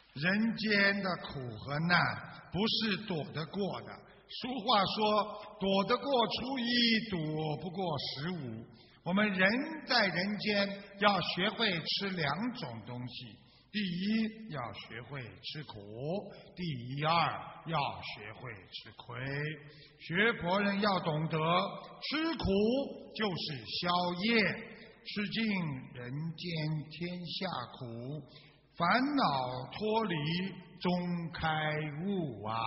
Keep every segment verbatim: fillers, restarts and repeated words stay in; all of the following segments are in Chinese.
人间的苦和难不是躲得过的。俗话说，躲得过初一，躲不过十五。我们人在人间要学会吃两种东西，第一要学会吃苦，第二要学会吃亏。学佛人要懂得，吃苦就是消业，吃尽人间天下苦，烦恼脱离终开悟啊！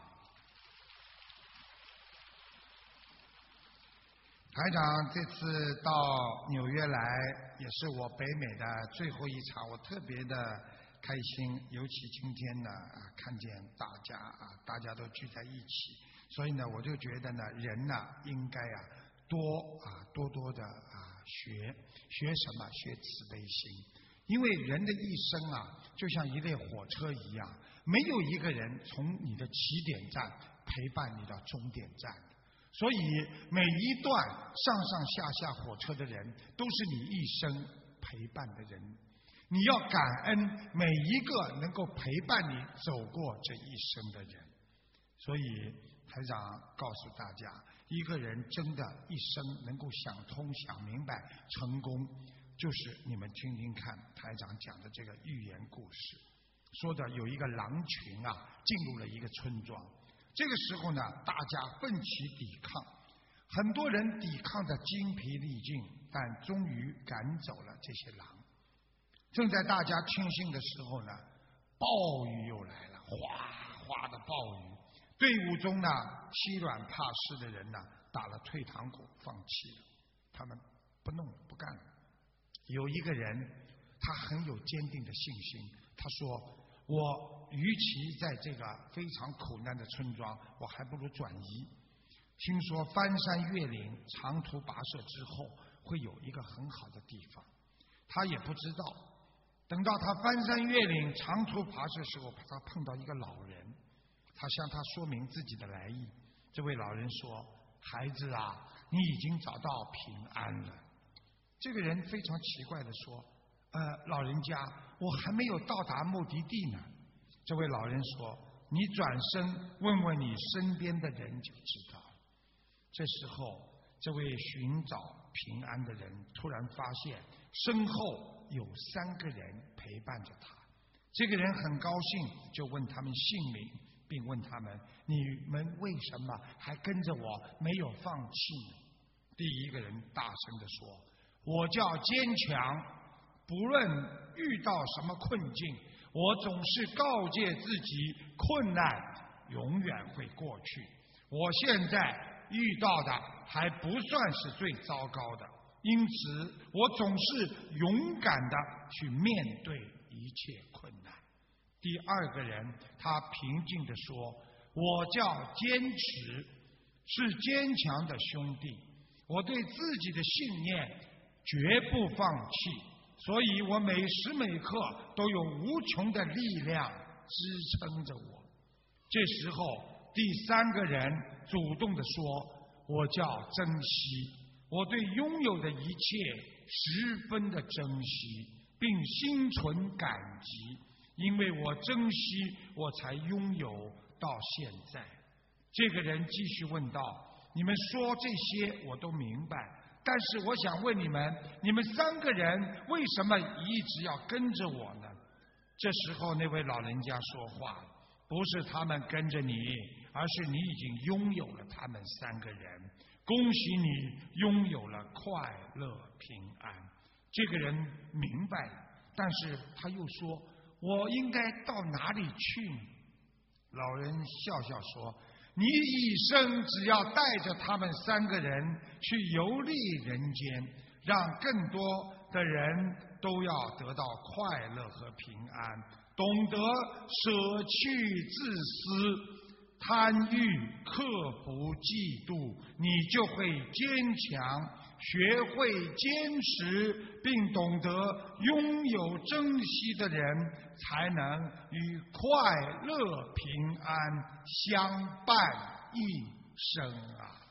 台长这次到纽约来，也是我北美的最后一场，我特别的开心。尤其今天呢，啊，看见大家啊，大家都聚在一起，所以呢，我就觉得呢，人呢应该啊多啊多多的啊学学什么？学慈悲心。因为人的一生啊，就像一列火车一样，没有一个人从你的起点站陪伴你到终点站。所以每一段上上下下火车的人都是你一生陪伴的人，你要感恩每一个能够陪伴你走过这一生的人。所以台长告诉大家，一个人真的一生能够想通想明白成功，就是你们听听看台长讲的这个寓言故事，说的有一个狼群啊进入了一个村庄。这个时候呢，大家奋起抵抗，很多人抵抗的精疲力尽，但终于赶走了这些狼。正在大家庆幸的时候呢，暴雨又来了，哗哗的暴雨。队伍中呢，欺软怕事的人呢，打了退堂鼓，放弃了，他们不弄了，不干了。有一个人，他很有坚定的信心，他说，我与其在这个非常苦难的村庄，我还不如转移。听说翻山越岭、长途跋涉之后，会有一个很好的地方。他也不知道，等到他翻山越岭、长途跋涉的时候，他碰到一个老人，他向他说明自己的来意。这位老人说：“孩子啊，你已经找到平安了。”这个人非常奇怪地说：“呃，老人家，我还没有到达目的地呢。”这位老人说：“你转身问问你身边的人就知道了。”这时候，这位寻找平安的人突然发现身后有三个人陪伴着他。这个人很高兴，就问他们姓名，并问他们：“你们为什么还跟着我，没有放弃呢？”第一个人大声地说：“我叫坚强，不论遇到什么困境，我总是告诫自己，困难永远会过去。我现在遇到的还不算是最糟糕的，因此我总是勇敢的去面对一切困难。”第二个人他平静地说：“我叫坚持，是坚强的兄弟，我对自己的信念绝不放弃，所以我每时每刻都有无穷的力量支撑着我。”这时候第三个人主动地说：“我叫珍惜，我对拥有的一切十分的珍惜，并心存感激，因为我珍惜，我才拥有到现在。”这个人继续问道：“你们说这些我都明白，但是我想问你们，你们三个人为什么一直要跟着我呢？”这时候那位老人家说话了：“不是他们跟着你，而是你已经拥有了他们三个人。恭喜你拥有了快乐平安。”这个人明白了，但是他又说：“我应该到哪里去呢？”老人笑笑说：“你一生只要带着他们三个人去游历人间，让更多的人都要得到快乐和平安，懂得舍弃自私、贪欲、刻不嫉妒，你就会坚强，学会坚持，并懂得拥有珍惜的人才能与快乐平安相伴一生啊！”